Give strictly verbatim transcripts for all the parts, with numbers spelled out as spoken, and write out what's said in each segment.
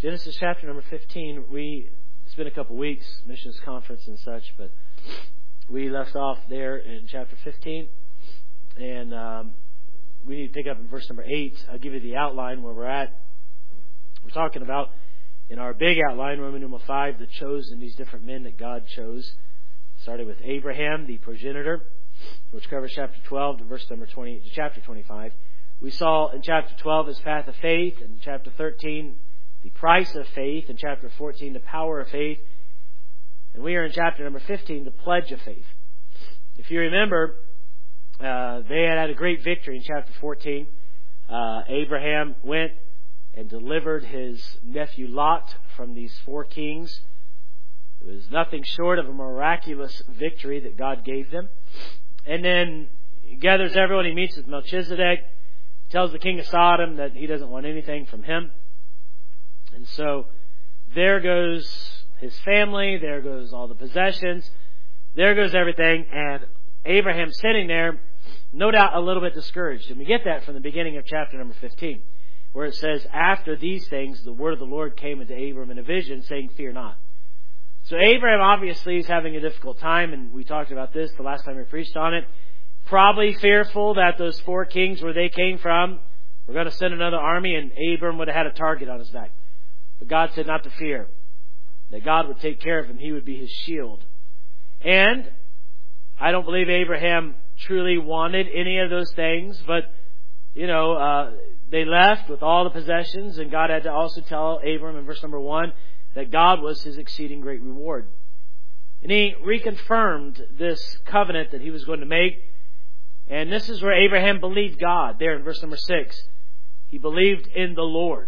Genesis chapter number fifteen. We it's been a couple weeks, missions conference and such, but we left off there in chapter fifteen, and um, we need to pick up in verse number eight. I'll give you the outline where we're at. We're talking about, in our big outline, Roman numeral five, the chosen, these different men that God chose. Started with Abraham, the progenitor, which covers chapter twelve to verse number twenty to chapter twenty-five. We saw in chapter twelve his path of faith, in chapter thirteen the price of faith, in chapter fourteen the power of faith, and we are in chapter number fifteen, the pledge of faith. If you remember, uh, they had had a great victory in chapter fourteen. Uh, Abraham went and delivered his nephew Lot from these four kings. It was nothing short of a miraculous victory that God gave them. And then he gathers everyone. He meets with Melchizedek. Tells the king of Sodom that he doesn't want anything from him. And so there goes his family. There goes all the possessions. There goes everything. And Abraham's sitting there, no doubt a little bit discouraged. And we get that from the beginning of chapter number fifteen, where it says, after these things, the word of the Lord came unto Abram in a vision, saying, fear not. So Abraham obviously is having a difficult time, and we talked about this the last time we preached on it. Probably fearful that those four kings where they came from were going to send another army, and Abram would have had a target on his back. But God said not to fear, that God would take care of him. He would be his shield. And I don't believe Abraham truly wanted any of those things, but, you know, uh, they left with all the possessions, and God had to also tell Abram in verse number one that God was his exceeding great reward. And he reconfirmed this covenant that he was going to make. And this is where Abraham believed God. There in verse number six. He believed in the Lord.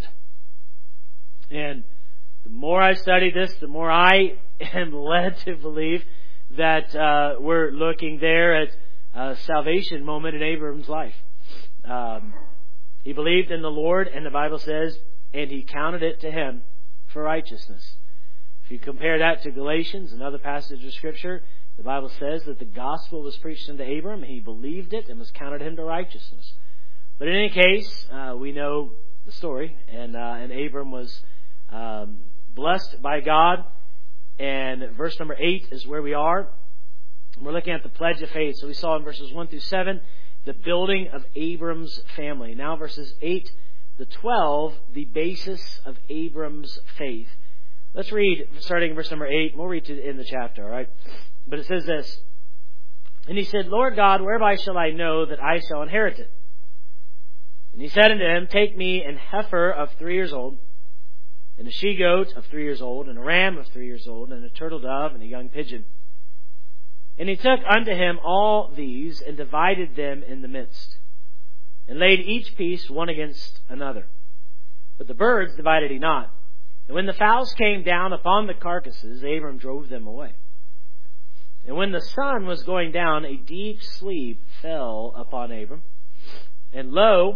And the more I study this, the more I am led to believe that uh, we're looking there at a salvation moment in Abraham's life. Um, he believed in the Lord, and the Bible says, and he counted it to him for righteousness. If you compare that to Galatians, another passage of Scripture, the Bible says that the gospel was preached unto Abram, and he believed it and was counted him to righteousness. But in any case, uh, we know the story, and uh, and Abram was um, blessed by God. And verse number eight is where we are. We're looking at the pledge of faith. So we saw in verses one through seven the building of Abram's family. Now verses eight to twelve, the basis of Abram's faith. Let's read, starting in verse number eight. We'll read to the end of the chapter, all right? But it says this. And he said, Lord God, whereby shall I know that I shall inherit it? And he said unto him, take me an heifer of three years old, and a she-goat of three years old, and a ram of three years old, and a turtle dove, and a young pigeon. And he took unto him all these, and divided them in the midst, and laid each piece one against another. But the birds divided he not. And when the fowls came down upon the carcasses, Abram drove them away. And when the sun was going down, a deep sleep fell upon Abram. And lo,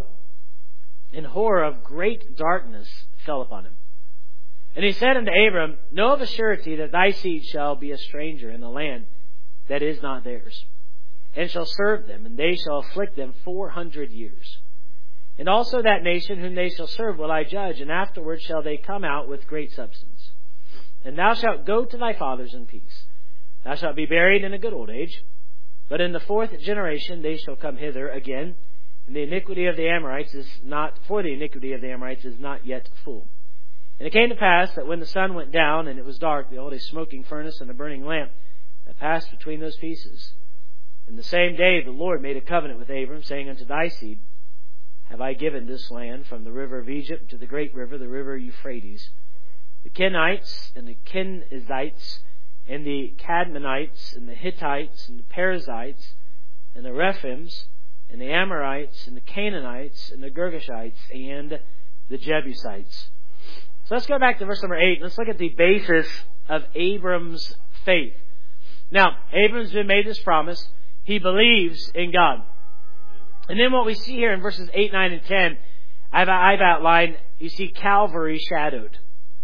an horror of great darkness fell upon him. And he said unto Abram, know of a surety that thy seed shall be a stranger in the land that is not theirs, and shall serve them, and they shall afflict them four hundred years. And also that nation whom they shall serve will I judge, and afterward shall they come out with great substance. And thou shalt go to thy fathers in peace. Thou shalt be buried in a good old age. But in the fourth generation they shall come hither again, and the iniquity of the Amorites is not, for the iniquity of the Amorites is not yet full. And it came to pass that when the sun went down, and it was dark, behold, a smoking furnace and a burning lamp that passed between those pieces. In the same day the Lord made a covenant with Abram, saying, unto thy seed have I given this land, from the river of Egypt to the great river, the river Euphrates, the Kenites and the Kenizzites, and the Cadmonites, and the Hittites, and the Perizzites, and the Rephims, and the Amorites, and the Canaanites, and the Girgashites, and the Jebusites. So let's go back to verse number eight. Let's look at the basis of Abram's faith. Now, Abram's been made this promise. He believes in God. And then what we see here in verses eight, nine, and ten, I've, I've outlined, you see Calvary shadowed.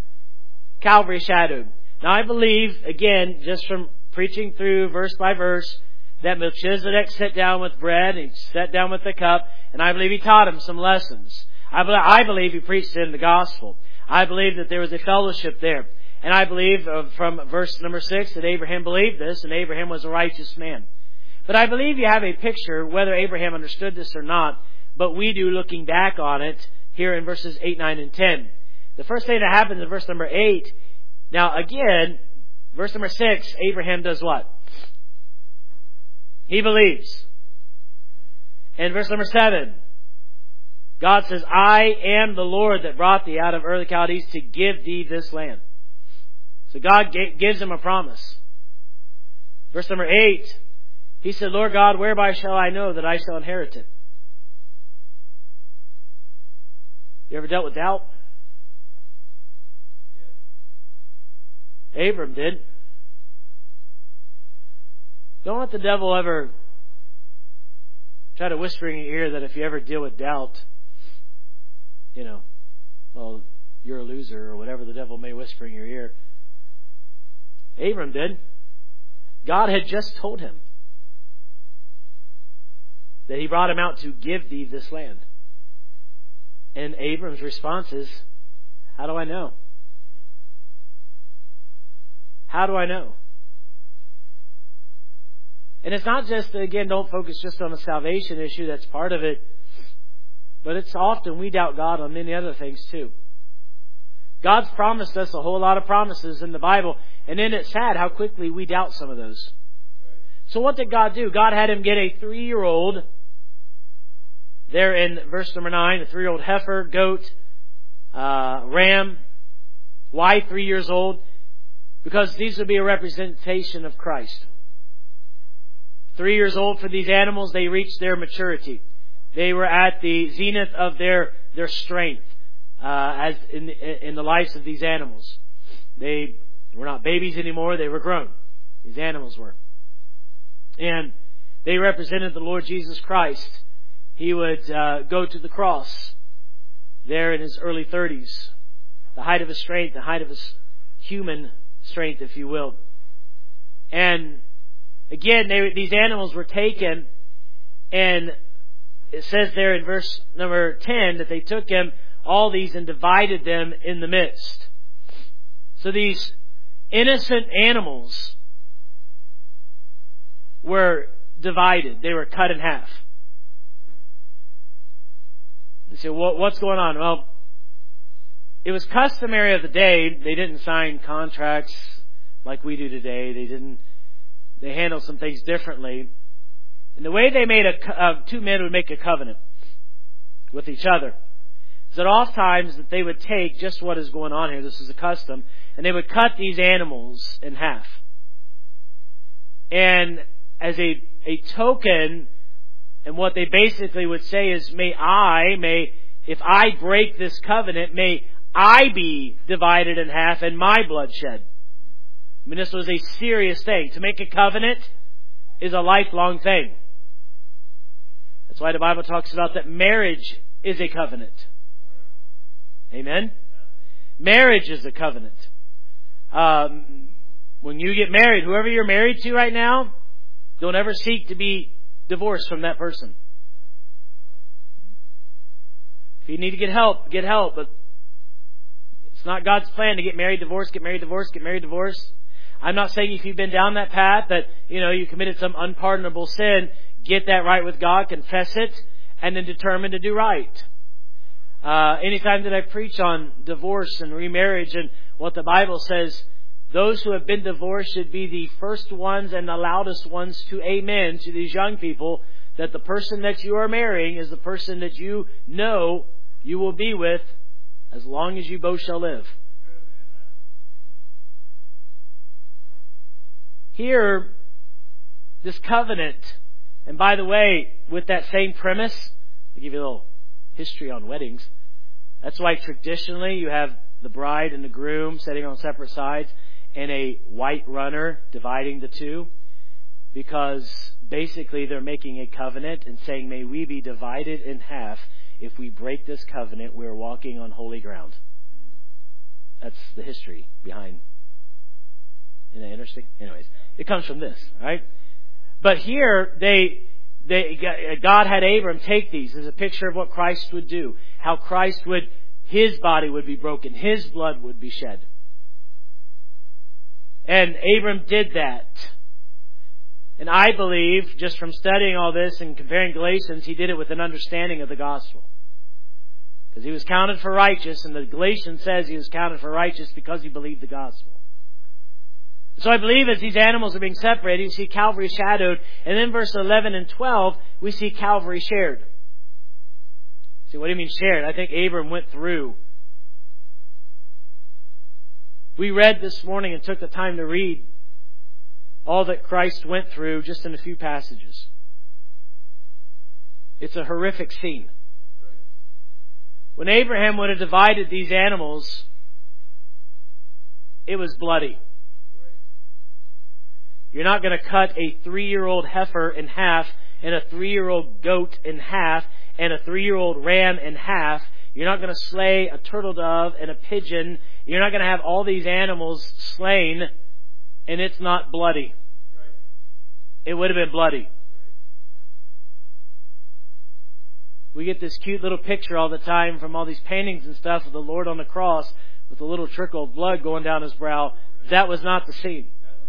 Calvary shadowed. Now I believe, again, just from preaching through verse by verse, that Melchizedek sat down with bread, and he sat down with the cup, and I believe he taught him some lessons. I believe he preached in the gospel. I believe that there was a fellowship there. And I believe uh, from verse number six that Abraham believed this, and Abraham was a righteous man. But I believe you have a picture, whether Abraham understood this or not, but we do looking back on it here in verses eight, nine, and ten. The first thing that happens in verse number eight, now again, verse number six, Abraham does what? He believes. In verse number seven, God says, I am the Lord that brought thee out of Ur of the Chaldees to give thee this land. So God gives him a promise. Verse number eight, he said, Lord God, whereby shall I know that I shall inherit it? You ever dealt with doubt? Abram did. Don't let the devil ever try to whisper in your ear that if you ever deal with doubt, you know, well, you're a loser or whatever the devil may whisper in your ear. Abram did. God had just told him that he brought him out to give thee this land. And Abram's response is, how do I know? How do I know? And it's not just, again, don't focus just on the salvation issue, that's part of it. But it's often we doubt God on many other things too. God's promised us a whole lot of promises in the Bible, and then it's sad how quickly we doubt some of those. So what did God do? God had him get a three-year-old, there in verse number nine, a three-year-old heifer, goat, uh, ram. Why three years old? Because these would be a representation of Christ. Three years old for these animals, they reached their maturity. They were at the zenith of their, their strength. Uh, as in, in the lives of these animals. They were not babies anymore, they were grown. These animals were. And they represented the Lord Jesus Christ. He would uh, go to the cross there in his early thirties. The height of his strength, the height of his human strength, if you will. And again, they, these animals were taken, and it says there in verse number ten that they took him all these and divided them in the midst. So these innocent animals were divided. They were cut in half. You say, well, what's going on? Well, it was customary of the day. They didn't sign contracts like we do today. They didn't. They handled some things differently. And the way they made a uh, two men would make a covenant with each other. That oft times that they would take just what is going on here, this is a custom, and they would cut these animals in half. And as a, a token, and what they basically would say is, may I, may, if I break this covenant, may I be divided in half and my blood shed. I mean, this was a serious thing. To make a covenant is a lifelong thing. That's why the Bible talks about that marriage is a covenant. Amen? Marriage is a covenant. Um, when you get married, whoever you're married to right now, don't ever seek to be divorced from that person. If you need to get help, get help. But it's not God's plan to get married, divorce, get married, divorce, get married, divorce. I'm not saying if you've been down that path that, you know, you committed some unpardonable sin, get that right with God, confess it, and then determine to do right. Uh, anytime that I preach on divorce and remarriage and what the Bible says, those who have been divorced should be the first ones and the loudest ones to amen to these young people that the person that you are marrying is the person that you know you will be with as long as you both shall live. Here, this covenant, and by the way, with that same premise, I'll give you a little history on weddings. That's why traditionally you have the bride and the groom sitting on separate sides and a white runner dividing the two, because basically they're making a covenant and saying, may we be divided in half. If we break this covenant, we're walking on holy ground. That's the history behind. Isn't that interesting? Anyways, it comes from this, right? But here, they, they, God had Abram take these as a picture of what Christ would do. How Christ would His body would be broken. His blood would be shed. And Abram did that. And I believe, just from studying all this and comparing Galatians, he did it with an understanding of the gospel. Because he was counted for righteous, and the Galatians says he was counted for righteous because he believed the gospel. So I believe as these animals are being separated, you see Calvary shadowed, and then verse eleven and twelve, we see Calvary shared. See, what do you mean shared? I think Abram went through. We read this morning and took the time to read all that Christ went through just in a few passages. It's a horrific scene. When Abraham would have divided these animals, it was bloody. You're not going to cut a three-year-old heifer in half and a three-year-old goat in half and a three-year-old ram in half. You're not going to slay a turtle dove and a pigeon. You're not going to have all these animals slain and it's not bloody. It would have been bloody. We get this cute little picture all the time from all these paintings and stuff of the Lord on the cross with a little trickle of blood going down his brow. That was not the scene.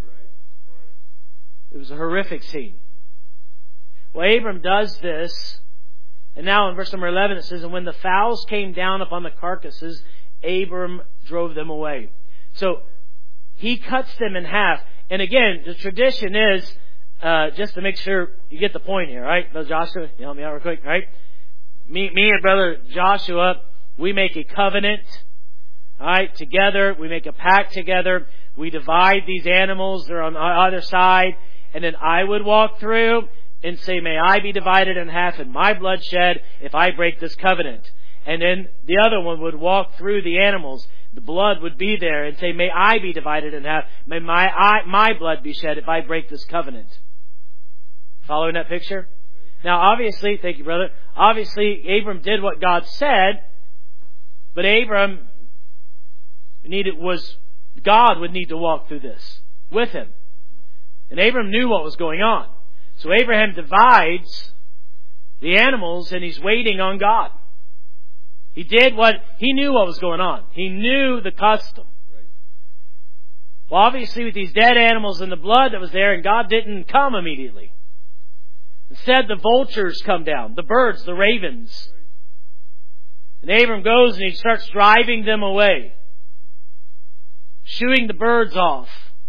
It was a horrific scene. Well, Abram does this. And now in verse number eleven it says, and when the fowls came down upon the carcasses, Abram drove them away. So he cuts them in half. And again, the tradition is, uh, just to make sure you get the point here, right? Brother Joshua, you help me out real quick, right? Me, me and Brother Joshua, we make a covenant, alright, together. We make a pact together. We divide these animals. They're on either side. And then I would walk through and say, may I be divided in half and my blood shed if I break this covenant. And then the other one would walk through the animals. The blood would be there and say, may I be divided in half. May my, I, my blood be shed if I break this covenant. Following that picture? Now obviously, thank you brother, obviously Abram did what God said, but Abram needed, was, God would need to walk through this with him. And Abram knew what was going on. So Abraham divides the animals and he's waiting on God. He did what, he knew what was going on. He knew the custom. Right. Well, obviously with these dead animals and the blood that was there, and God didn't come immediately. Instead, the vultures come down, the birds, the ravens. Right. And Abram goes and he starts driving them away. Shooing the birds off.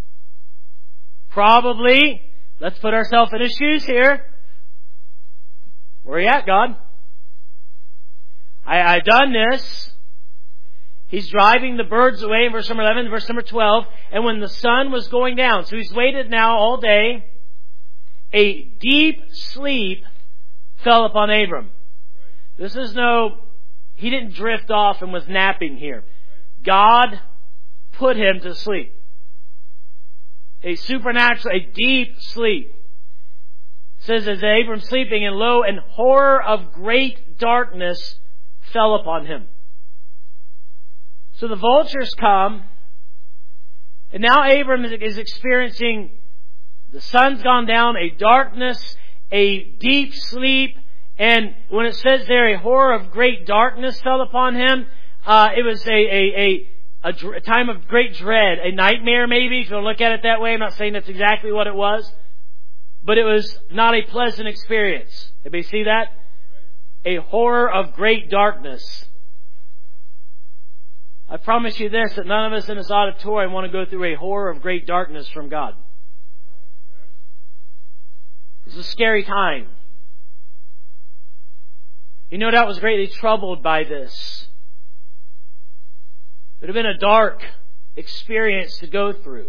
Probably, let's put ourselves in his shoes here. Where are you at, God? I, I've done this. He's driving the birds away in verse number eleven, verse number twelve. And when the sun was going down, so he's waited now all day, a deep sleep fell upon Abram. This is no, he didn't drift off and was napping here. God put him to sleep. A supernatural, a deep sleep. It says as Abram sleeping, and lo, and horror of great darkness fell upon him. So the vultures come, and now Abram is experiencing, the sun's gone down, a darkness, a deep sleep, and when it says there a horror of great darkness fell upon him, uh, it was a, a, a A, a time of great dread, a nightmare maybe, if you look at it that way. I'm not saying that's exactly what it was, but it was not a pleasant experience. Everybody see that? A horror of great darkness. I promise you this, that none of us in this auditorium want to go through a horror of great darkness from God. It's a scary time. He no doubt was greatly troubled by this. It would have been a dark experience to go through.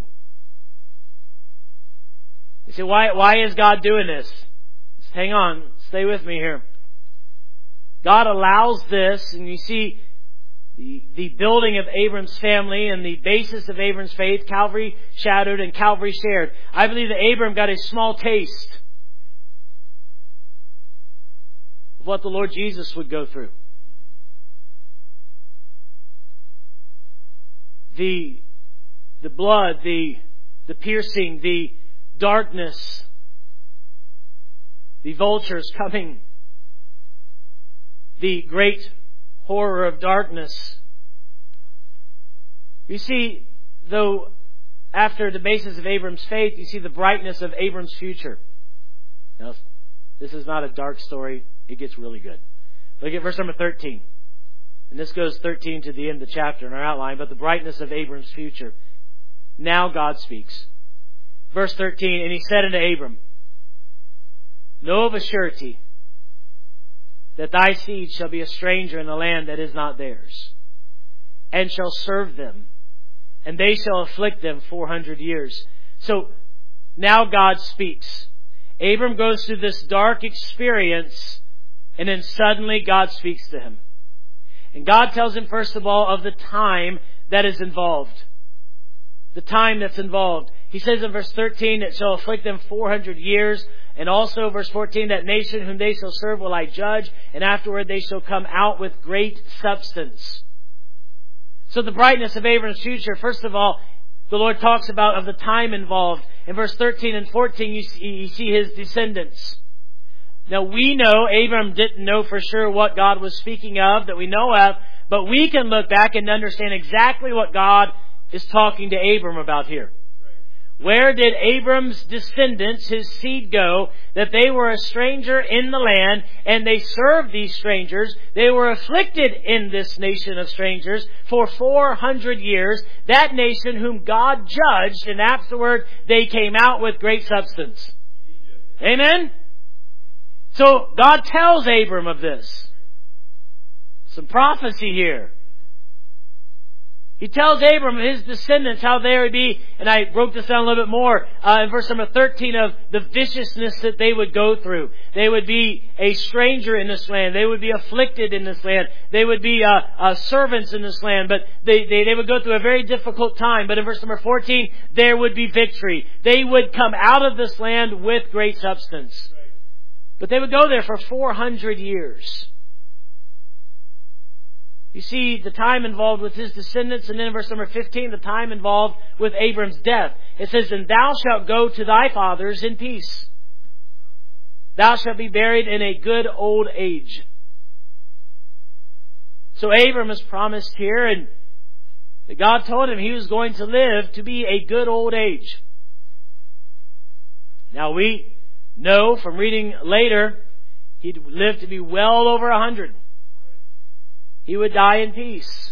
You say, why, why is God doing this? Just hang on. Stay with me here. God allows this, and you see the, the building of Abram's family and the basis of Abram's faith, Calvary shadowed and Calvary shared. I believe that Abram got a small taste of what the Lord Jesus would go through. The, the blood, the, the piercing, the darkness, the vultures coming, the great horror of darkness. You see, though, after the basis of Abram's faith, you see the brightness of Abram's future. Now, this is not a dark story. It gets really good. Look at verse number thirteen. And this goes thirteen to the end of the chapter in our outline. But the brightness of Abram's future. Now God speaks. Verse thirteen, and he said unto Abram, know of a surety that thy seed shall be a stranger in the land that is not theirs, and shall serve them, and they shall afflict them four hundred years. So now God speaks. Abram goes through this dark experience, and then suddenly God speaks to him. And God tells him, first of all, of the time that is involved. The time that's involved. He says in verse thirteen, it shall afflict them four hundred years. And also verse fourteen, that nation whom they shall serve will I judge, and afterward they shall come out with great substance. So the brightness of Abram's future, first of all, the Lord talks about of the time involved. In verse thirteen and fourteen, you see, you see his descendants. Now we know Abram didn't know for sure what God was speaking of, that we know of, but we can look back and understand exactly what God is talking to Abram about here. Where did Abram's descendants, his seed, go? That they were a stranger in the land, and they served these strangers. They were afflicted in this nation of strangers for four hundred years. That nation whom God judged, and afterward they came out with great substance. Amen? So God tells Abram of this. Some prophecy here. He tells Abram, his descendants, how they would be, and I broke this down a little bit more, uh, in verse number thirteen, of the viciousness that they would go through. They would be a stranger in this land. They would be afflicted in this land. They would be uh, uh, servants in this land, but they, they, they would go through a very difficult time. But in verse number fourteen, there would be victory. They would come out of this land with great substance. But they would go there for four hundred years. You see the time involved with his descendants, and then in verse number fifteen, the time involved with Abram's death. It says, and thou shalt go to thy fathers in peace. Thou shalt be buried in a good old age. So Abram is promised here, and God told him he was going to live to be a good old age. Now we know from reading later, he'd live to be well over a hundred. He would die in peace.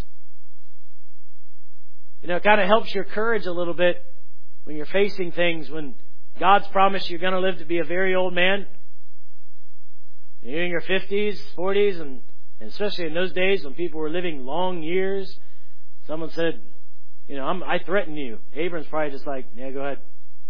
You know, it kind of helps your courage a little bit when you're facing things, when God's promised you're going to live to be a very old man. You're in your fifties, forties, and, and especially in those days when people were living long years. Someone said, you know, I'm, I threaten you. Abram's probably just like, yeah, go ahead.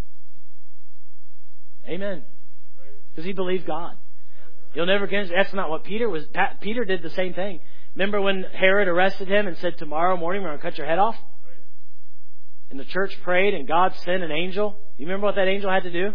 Amen. Because he believed God. You'll never get. That's not what Peter was. Peter did the same thing. Remember when Herod arrested him and said, tomorrow morning we're going to cut your head off? And the church prayed and God sent an angel. Do you remember what that angel had to do?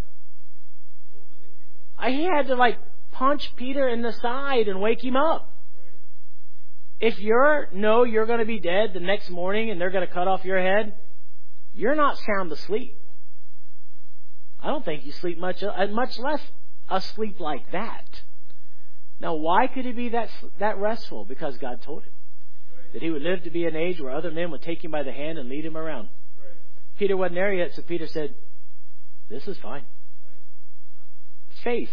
He had to like punch Peter in the side and wake him up. If you know you're going to be dead the next morning and they're going to cut off your head, you're not sound asleep. I don't think you sleep much, much less asleep like that. Now, why could he be that that restful? Because God told him that he would live to be an age where other men would take him by the hand and lead him around. Right. Peter wasn't there yet, so Peter said, this is fine. Faith.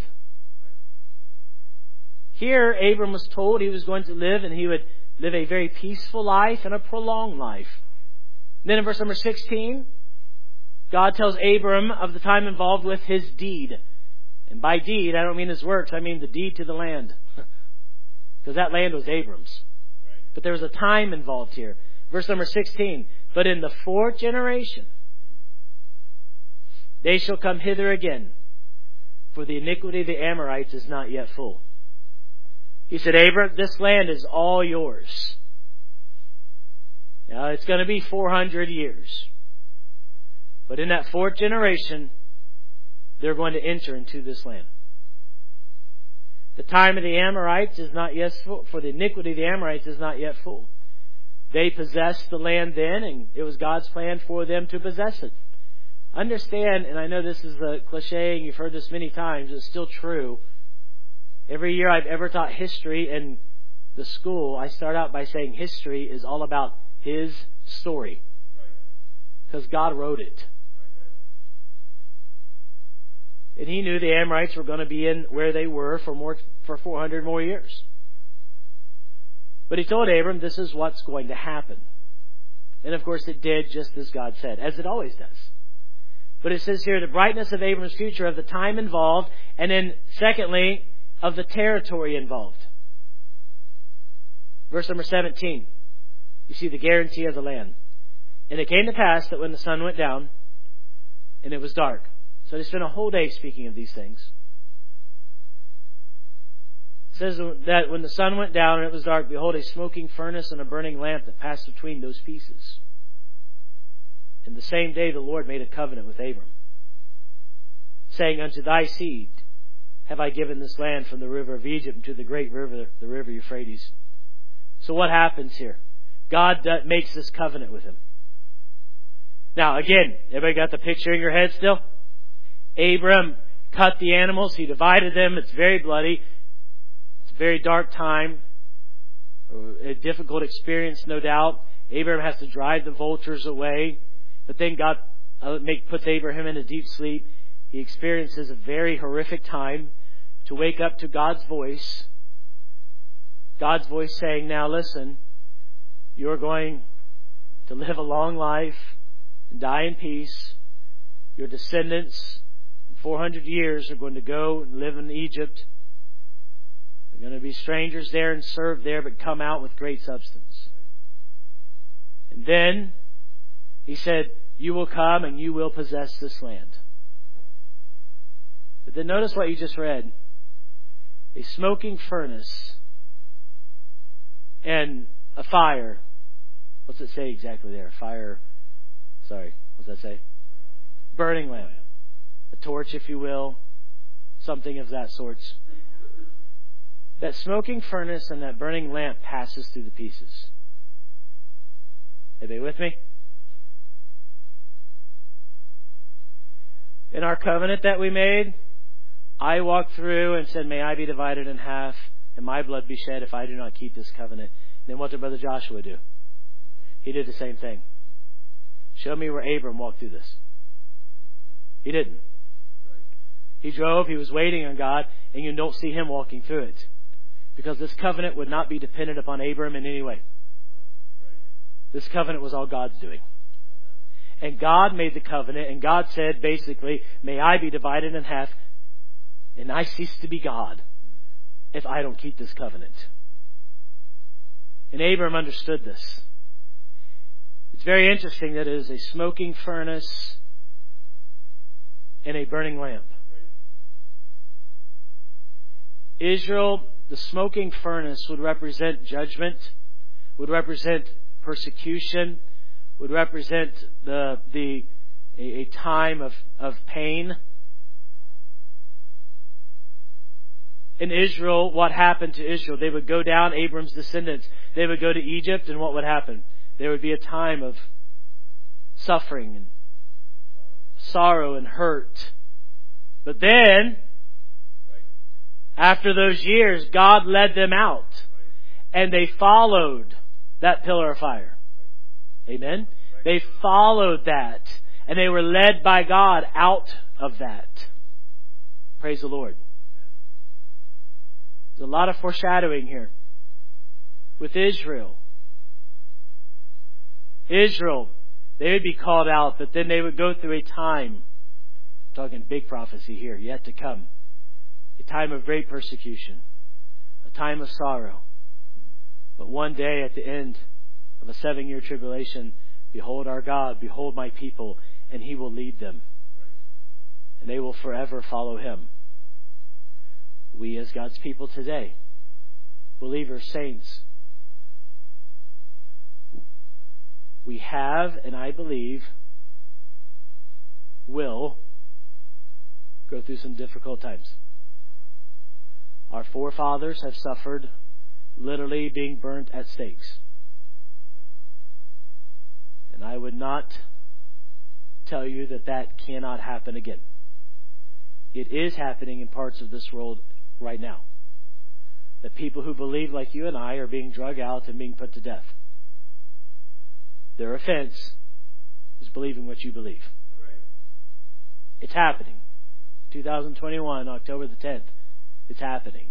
Here, Abram was told he was going to live, and he would live a very peaceful life and a prolonged life. And then in verse number sixteen, God tells Abram of the time involved with his deed. And by deed, I don't mean his works, I mean the deed to the land. Because that land was Abram's. But there was a time involved here. Verse number sixteen. But in the fourth generation, they shall come hither again, for the iniquity of the Amorites is not yet full. He said, Abram, this land is all yours. Now, it's going to be four hundred years. But in that fourth generation, they're going to enter into this land. The time of the Amorites is not yet full, for the iniquity of the Amorites is not yet full. They possessed the land then, and it was God's plan for them to possess it. Understand, and I know this is a cliche, and you've heard this many times, it's still true. Every year I've ever taught history, and the school, I start out by saying history is all about His story. Because God wrote it. And He knew the Amorites were going to be in where they were for more for four hundred more years. But He told Abram, this is what's going to happen. And of course it did just as God said, as it always does. But it says here the brightness of Abram's future, of the time involved, and then secondly, of the territory involved. Verse number seventeen. You see the guarantee of the land. And it came to pass that when the sun went down, and it was dark. So they spent a whole day speaking of these things. It says that when the sun went down and it was dark, behold, a smoking furnace and a burning lamp that passed between those pieces. And the same day the Lord made a covenant with Abram, saying, unto thy seed have I given this land from the river of Egypt to the great river, the river Euphrates. So what happens here? God makes this covenant with him. Now again, everybody got the picture in your head still? Abram cut the animals. He divided them. It's very bloody. It's a very dark time. A difficult experience, no doubt. Abraham has to drive the vultures away. But then God puts Abraham in a deep sleep. He experiences a very horrific time to wake up to God's voice. God's voice saying, now listen, you're going to live a long life and die in peace. Your descendants in four hundred years are going to go and live in Egypt. They're going to be strangers there and serve there, but come out with great substance. And then He said, you will come and you will possess this land. But then notice what you just read. A smoking furnace and a fire. What's it say exactly there? Fire. Sorry, what does that say? Burning lamp. A torch, if you will. Something of that sort. That smoking furnace and that burning lamp passes through the pieces. Are they with me? In our covenant that we made, I walked through and said, may I be divided in half and my blood be shed if I do not keep this covenant. And then what did Brother Joshua do? He did the same thing. Show me where Abram walked through this. He didn't. He drove, he was waiting on God, and you don't see him walking through it. Because this covenant would not be dependent upon Abram in any way. This covenant was all God's doing. And God made the covenant, and God said, basically, may I be divided in half, and I cease to be God if I don't keep this covenant. And Abram understood this. It's very interesting that it is a smoking furnace and a burning lamp. Israel, the smoking furnace would represent judgment, would represent persecution, would represent the the a, a time of, of pain. In Israel, what happened to Israel? They would go down, Abram's descendants. They would go to Egypt, and what would happen? There would be a time of suffering and sorrow and hurt. But then, after those years, God led them out. And they followed that pillar of fire. Amen? They followed that. And they were led by God out of that. Praise the Lord. There's a lot of foreshadowing here. With Israel. Israel, they would be called out, but then they would go through a time. I'm talking big prophecy here, yet to come. A time of great persecution. A time of sorrow. But one day at the end of a seven-year tribulation, behold our God, behold my people, and He will lead them. And they will forever follow Him. We as God's people today, believers, saints, we have, and I believe, will go through some difficult times. Our forefathers have suffered literally being burnt at stakes. And I would not tell you that that cannot happen again. It is happening in parts of this world right now. that people who believe like you and I are being drug out and being put to death. Their offense is believing what you believe. It's happening. twenty twenty-one, October the tenth. It's happening.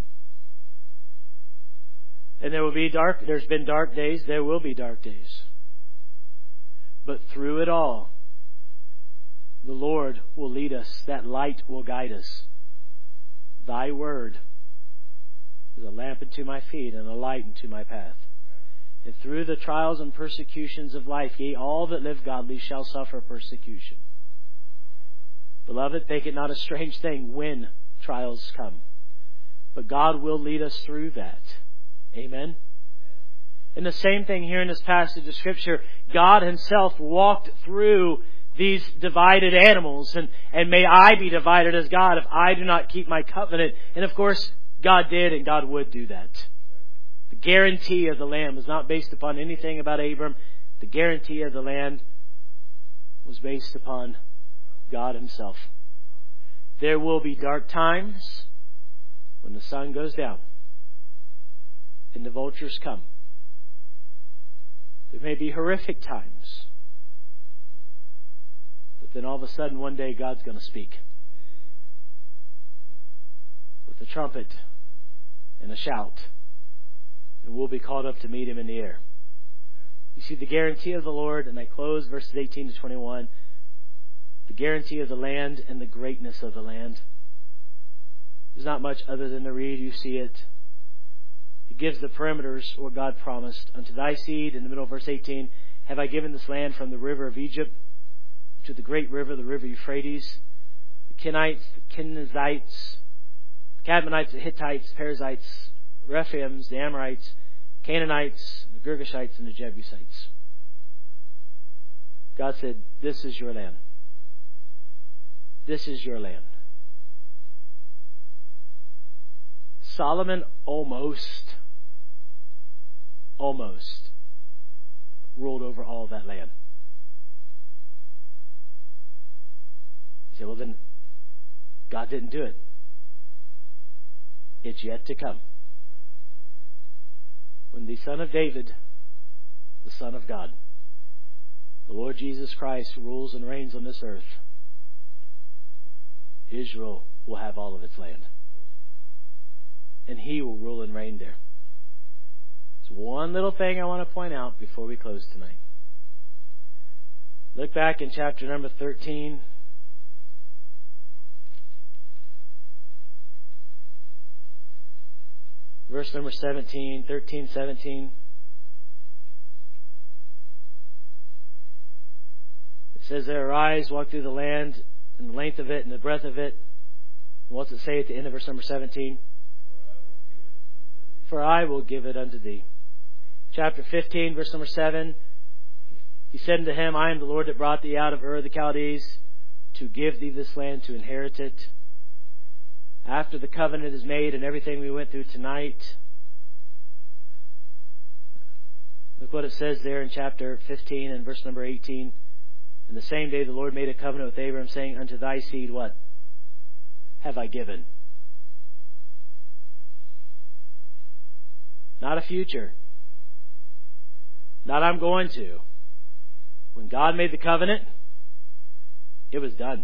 And there will be dark, there's been dark days, there will be dark days. But through it all, the Lord will lead us. That light will guide us. Thy word is a lamp unto my feet and a light unto my path. And through the trials and persecutions of life, yea, all that live godly shall suffer persecution. Beloved, think it not a strange thing when trials come. But God will lead us through that. Amen? And the same thing here in this passage of Scripture. God Himself walked through these divided animals. And, and may I be divided as God if I do not keep my covenant. And of course, God did and God would do that. The guarantee of the land was not based upon anything about Abram. The guarantee of the land was based upon God Himself. There will be dark times when the sun goes down and the vultures come. There may be horrific times. But then all of a sudden one day God's going to speak. With a trumpet and a shout. And we'll be called up to meet Him in the air. You see the guarantee of the Lord, and I close verses eighteen to twenty-one. The guarantee of the land and the greatness of the land. There's not much other than to read. You see it. He gives the perimeters, what God promised. Unto thy seed, in the middle of verse eighteen, have I given this land from the river of Egypt to the great river, the river Euphrates, the Kenites, the Kenizzites, the Cadmonites, the Hittites, Perizzites, Rephaims, the Amorites, Canaanites, the Girgashites, and the Jebusites. God said, this is your land. This is your land. Solomon almost, almost ruled over all of that land. You say, well then, God didn't do it. It's yet to come. When the Son of David, the Son of God, the Lord Jesus Christ rules and reigns on this earth, Israel will have all of its land. And He will rule and reign there. There's one little thing I want to point out before we close tonight. Look back in chapter number thirteen. Verse number seventeen, thirteen, seventeen. It says there, arise, walk through the land, and the length of it, and the breadth of it. And what's it say at the end of verse number seventeen? For I will give it unto thee. Chapter fifteen, verse number seven. He said unto him, I am the Lord that brought thee out of Ur of the Chaldees to give thee this land to inherit it. After the covenant is made and everything we went through tonight, look what it says there in chapter fifteen and verse number eighteen. In the same day the Lord made a covenant with Abraham, saying, unto thy seed what? Have I given? Not a future. Not I'm going to. When God made the covenant, it was done.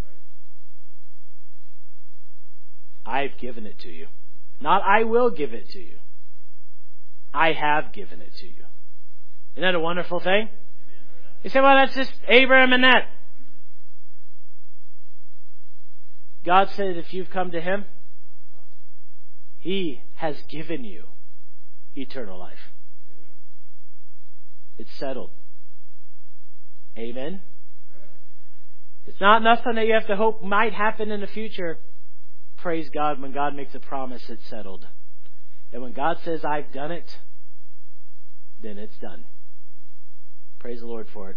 I've given it to you. Not I will give it to you. I have given it to you. Isn't that a wonderful thing? You say, well, that's just Abraham and that. God said if you've come to Him, He has given you eternal life. It's settled. Amen? It's not nothing that you have to hope might happen in the future. Praise God, when God makes a promise, it's settled. And when God says, I've done it, then it's done. Praise the Lord for it.